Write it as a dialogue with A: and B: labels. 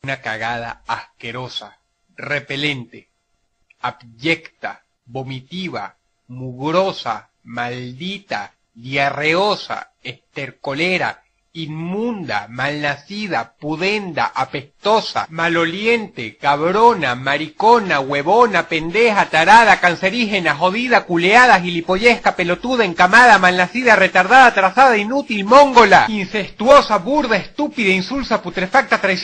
A: Una cagada asquerosa, repelente, abyecta, vomitiva, mugrosa, maldita, diarreosa, estercolera, inmunda, malnacida, pudenda, apestosa, maloliente, cabrona, maricona, huevona, pendeja, tarada, cancerígena, jodida, culeada, gilipollesca, pelotuda, encamada, malnacida, retardada, atrasada, inútil, móngola, incestuosa, burda, estúpida, insulsa, putrefacta, traicionera.